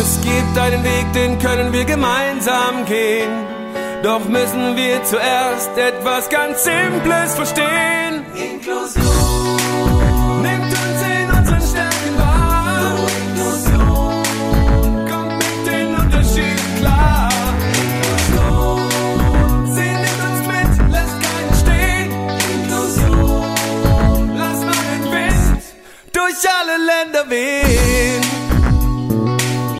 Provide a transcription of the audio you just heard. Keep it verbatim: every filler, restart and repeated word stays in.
Es gibt einen Weg, den können wir gemeinsam gehen. Doch müssen wir zuerst etwas ganz Simples verstehen. Inklusion nimmt uns in unseren Stärken wahr. Inklusion kommt mit den Unterschieden klar. Inklusion, sie nimmt uns mit, lässt keinen stehen. Inklusion, lass mal den Wind durch alle Länder wehen.